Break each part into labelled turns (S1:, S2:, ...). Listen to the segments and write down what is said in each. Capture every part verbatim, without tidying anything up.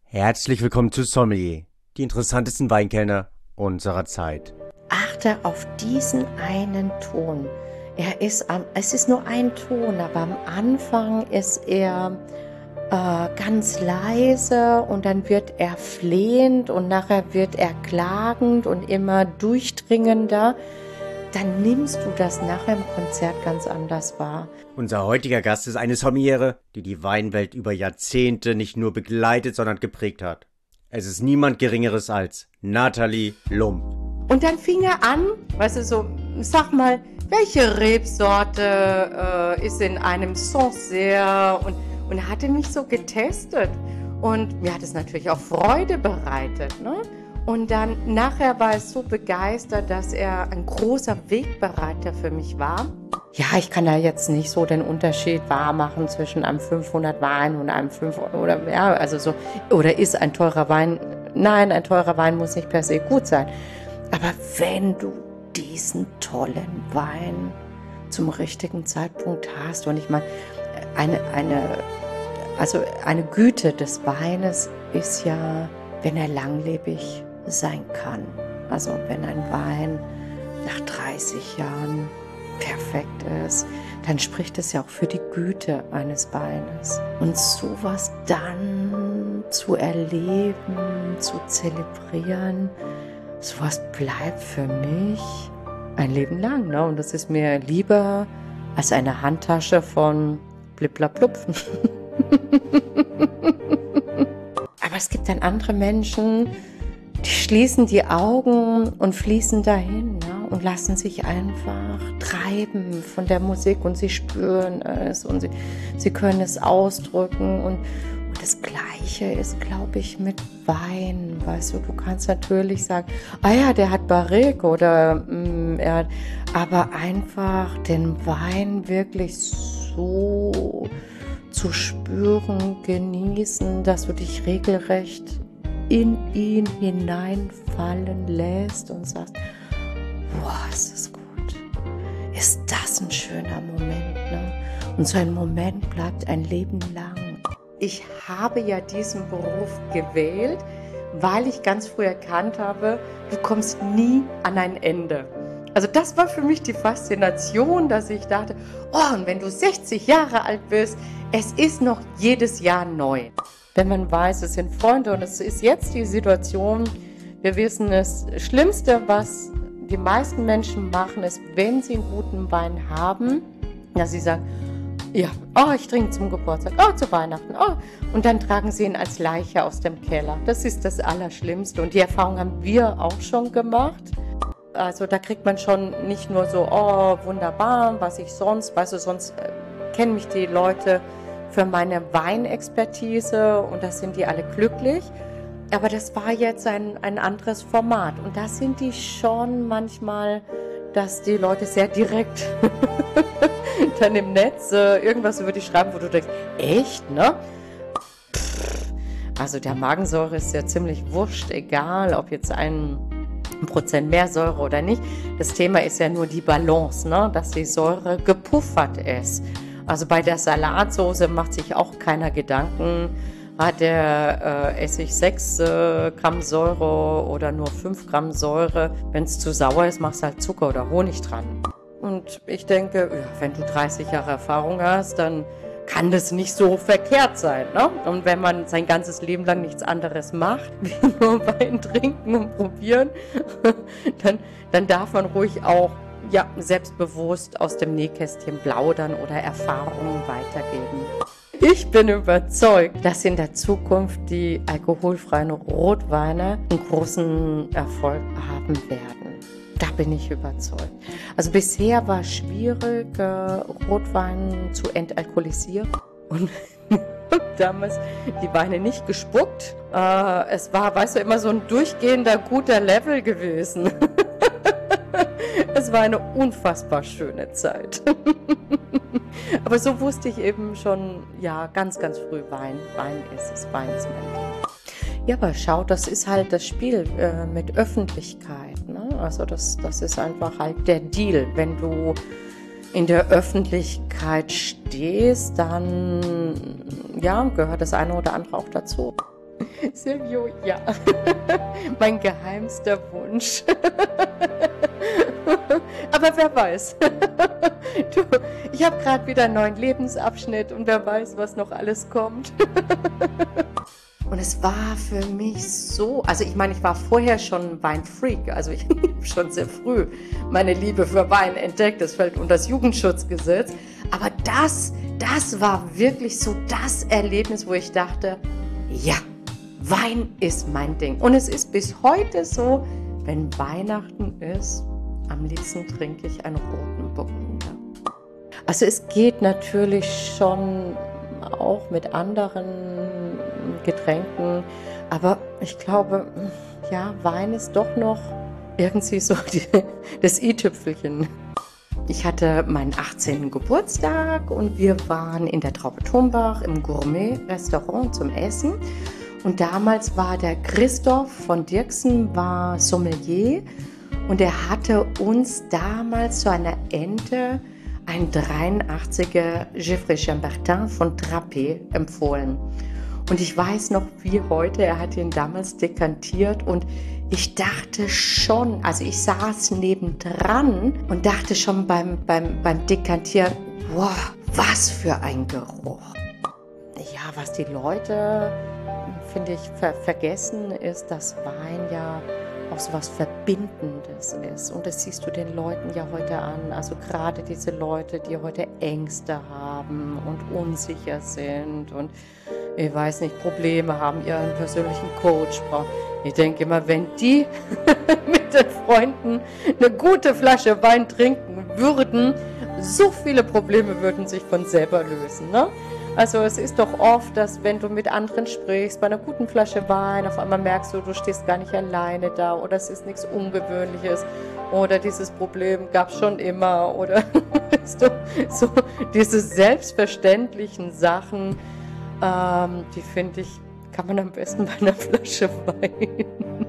S1: Herzlich willkommen zu Sommelier, die interessantesten Weinkellner unserer Zeit.
S2: Achte auf diesen einen Ton. Er ist am, es ist nur ein Ton, aber am Anfang ist er äh, ganz leise und dann wird er flehend und nachher wird er klagend und immer durchdringender. Dann nimmst du das nachher im Konzert ganz anders wahr.
S1: Unser heutiger Gast ist eine Sommeliere, die die Weinwelt über Jahrzehnte nicht nur begleitet, sondern geprägt hat. Es ist niemand Geringeres als Nathalie Lump.
S2: Und dann fing er an, weißt du, so, sag mal, welche Rebsorte äh, ist in einem Sancerre? Und, und er hatte mich so getestet. Und mir hat es natürlich auch Freude bereitet, ne? Und dann nachher war es so begeistert, dass er ein großer Wegbereiter für mich war. Ja, ich kann da jetzt nicht so den Unterschied wahr machen zwischen einem fünfhundert Wein und einem fünfhundert oder ja, also so, oder ist ein teurer Wein? Nein, ein teurer Wein muss nicht per se gut sein. Aber wenn du diesen tollen Wein zum richtigen Zeitpunkt hast, und ich meine, eine, eine, also eine Güte des Weines ist ja, wenn er langlebig sein kann. Also wenn ein Wein nach dreißig Jahren perfekt ist, dann spricht es ja auch für die Güte eines Weines. Und sowas dann zu erleben, zu zelebrieren, sowas bleibt für mich ein Leben lang. Ne? Und das ist mir lieber als eine Handtasche von Bliblablupfen. Aber es gibt dann andere Menschen, die schließen die Augen und fließen dahin, ne? Und lassen sich einfach treiben von der Musik und sie spüren es und sie, sie können es ausdrücken. Und, und das Gleiche ist, glaube ich, mit Wein. Weißt du, du kannst natürlich sagen, ah ja, der hat Barrique oder mh, er hat, aber einfach den Wein wirklich so zu spüren, genießen, dass du dich regelrecht in ihn hineinfallen lässt und sagst, wow, ist das gut. Ist das ein schöner Moment, ne? Und so ein Moment bleibt ein Leben lang. Ich habe ja diesen Beruf gewählt, weil ich ganz früh erkannt habe, du kommst nie an ein Ende. Also das war für mich die Faszination, dass ich dachte, oh, und wenn du sechzig Jahre alt bist, es ist noch jedes Jahr neu. Wenn man weiß, es sind Freunde und es ist jetzt die Situation, wir wissen, das Schlimmste, was die meisten Menschen machen, ist, wenn sie einen guten Wein haben, dass sie sagen, ja, oh, ich trinke zum Geburtstag, oh, zu Weihnachten, oh, und dann tragen sie ihn als Leiche aus dem Keller. Das ist das Allerschlimmste und die Erfahrung haben wir auch schon gemacht. Also da kriegt man schon nicht nur so, oh, wunderbar, was ich sonst, weißt du, sonst äh, kennen mich die Leute für meine Weinexpertise und da sind die alle glücklich. Aber das war jetzt ein, ein anderes Format und da sind die schon manchmal, dass die Leute sehr direkt dann im Netz äh, irgendwas über dich schreiben, wo du denkst, echt, ne? Pff, also der Magensäure ist ja ziemlich wurscht, egal ob jetzt ein Prozent mehr Säure oder nicht. Das Thema ist ja nur die Balance, ne? Dass die Säure gepuffert ist. Also bei der Salatsoße macht sich auch keiner Gedanken, hat der äh, Essig sechs äh, Gramm Säure oder nur fünf Gramm Säure. Wenn es zu sauer ist, machst du halt Zucker oder Honig dran. Und ich denke, ja, wenn du dreißig Jahre Erfahrung hast, dann kann das nicht so verkehrt sein, ne? Und wenn man sein ganzes Leben lang nichts anderes macht, wie nur Wein trinken und probieren, dann, dann darf man ruhig auch ja, selbstbewusst aus dem Nähkästchen plaudern oder Erfahrungen weitergeben. Ich bin überzeugt, dass in der Zukunft die alkoholfreien Rotweine einen großen Erfolg haben werden. Da bin ich überzeugt. Also bisher war es schwierig, Rotwein zu entalkoholisieren. Und damals die Weine nicht gespuckt. Es war, weißt du, immer so ein durchgehender guter Level gewesen. Es war eine unfassbar schöne Zeit. Aber so wusste ich eben schon, ja, ganz, ganz früh, Wein, Wein ist es, Wein ist mein Leben. Ja, aber schau, das ist halt das Spiel äh, mit Öffentlichkeit, ne? Also das, das ist einfach halt der Deal. Wenn du in der Öffentlichkeit stehst, dann ja, gehört das eine oder andere auch dazu. Silvio, ja. Mein geheimster Wunsch. Aber wer weiß. Du, ich habe gerade wieder einen neuen Lebensabschnitt und wer weiß, was noch alles kommt. Und es war für mich so, also ich meine, ich war vorher schon Weinfreak, also ich habe schon sehr früh meine Liebe für Wein entdeckt, das fällt unter das Jugendschutzgesetz, aber das, das war wirklich so das Erlebnis, wo ich dachte, ja, Wein ist mein Ding. Und es ist bis heute so, wenn Weihnachten ist, am liebsten trinke ich einen roten Burgunder. Also es geht natürlich schon auch mit anderen Getränken, aber ich glaube, ja, Wein ist doch noch irgendwie so die, das i-Tüpfelchen. Ich hatte meinen achtzehnten Geburtstag und wir waren in der Traube Turmbach im Gourmet-Restaurant zum Essen. Und damals war der Christoph von Dirksen war Sommelier und er hatte uns damals zu einer Ente ein dreiundachtziger Geoffroy Chambertin von Trappé empfohlen. Und ich weiß noch wie heute, er hat ihn damals dekantiert und ich dachte schon, also ich saß nebendran und dachte schon beim, beim, beim Dekantieren, wow, was für ein Geruch. Ja, was die Leute, finde ich, ver- vergessen ist, dass Wein ja auch so was Verbindendes ist. Und das siehst du den Leuten ja heute an. Also gerade diese Leute, die heute Ängste haben und unsicher sind und ich weiß nicht, Probleme haben, ihren persönlichen Coach brauchen. Ich denke immer, wenn die mit den Freunden eine gute Flasche Wein trinken würden, so viele Probleme würden sich von selber lösen, ne? Also es ist doch oft, dass wenn du mit anderen sprichst, bei einer guten Flasche Wein, auf einmal merkst du, du stehst gar nicht alleine da oder es ist nichts Ungewöhnliches oder dieses Problem gab es schon immer oder so, so diese selbstverständlichen Sachen, ähm, die finde ich, kann man am besten bei einer Flasche Wein.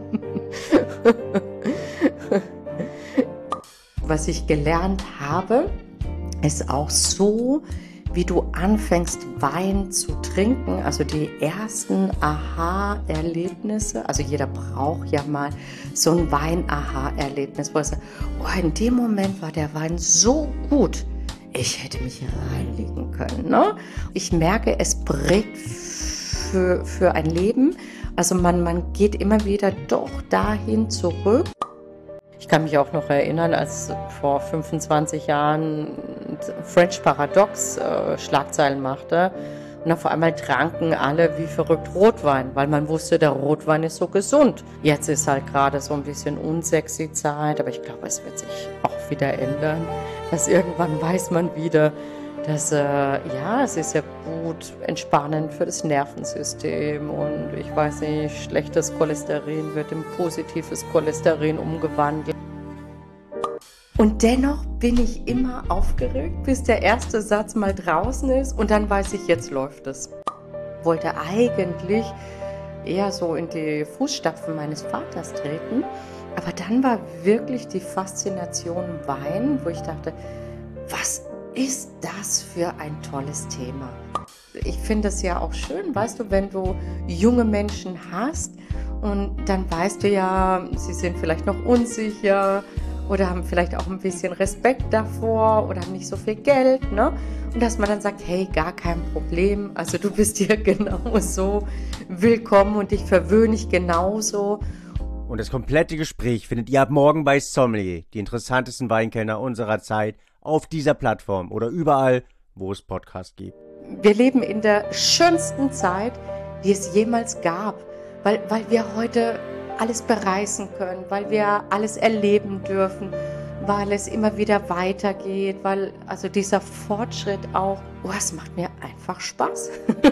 S2: Was ich gelernt habe, ist auch so, wie du anfängst, Wein zu trinken, also die ersten Aha-Erlebnisse, also jeder braucht ja mal so ein Wein-Aha-Erlebnis, wo er sagt, oh, in dem Moment war der Wein so gut, ich hätte mich reinlegen können. Ne? Ich merke, es prägt für, für ein Leben, also man, man geht immer wieder doch dahin zurück. Ich kann mich auch noch erinnern, als vor fünfundzwanzig Jahren French Paradox äh, Schlagzeilen machte und auf einmal tranken alle wie verrückt Rotwein, weil man wusste, der Rotwein ist so gesund. Jetzt ist halt gerade so ein bisschen unsexy Zeit, aber ich glaube, es wird sich auch wieder ändern, dass irgendwann weiß man wieder, dass äh, ja, es ist ja gut entspannend für das Nervensystem und ich weiß nicht, schlechtes Cholesterin wird in positives Cholesterin umgewandelt. Und dennoch bin ich immer aufgeregt, bis der erste Satz mal draußen ist und dann weiß ich, jetzt läuft es. Ich wollte eigentlich eher so in die Fußstapfen meines Vaters treten, aber dann war wirklich die Faszination Wein, wo ich dachte, was ist das für ein tolles Thema? Ich finde es ja auch schön, weißt du, wenn du junge Menschen hast und dann weißt du ja, sie sind vielleicht noch unsicher oder haben vielleicht auch ein bisschen Respekt davor oder haben nicht so viel Geld, ne? Und dass man dann sagt, hey, gar kein Problem, also du bist hier genauso willkommen und dich verwöhne ich genauso.
S1: Und das komplette Gespräch findet ihr ab morgen bei Sommelier, die interessantesten Weinkenner unserer Zeit, auf dieser Plattform oder überall, wo es Podcasts gibt.
S2: Wir leben in der schönsten Zeit, die es jemals gab, weil, weil wir heute alles bereisen können, weil wir alles erleben dürfen, weil es immer wieder weitergeht, weil also dieser Fortschritt auch, oh, es macht mir einfach Spaß.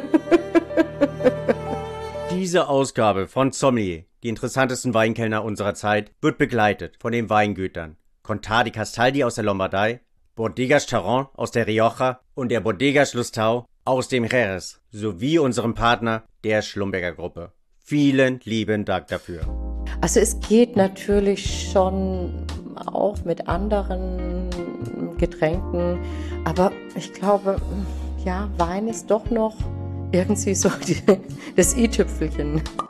S1: Diese Ausgabe von Sommelier, die interessantesten Weinkellner unserer Zeit, wird begleitet von den Weingütern Contar di Castaldi aus der Lombardei, Bodegas Charron aus der Rioja und der Bodegas Lustau aus dem Jerez, sowie unserem Partner der Schlumberger Gruppe. Vielen lieben Dank dafür.
S2: Also es geht natürlich schon auch mit anderen Getränken, aber ich glaube, ja, Wein ist doch noch irgendwie so die, das i-Tüpfelchen.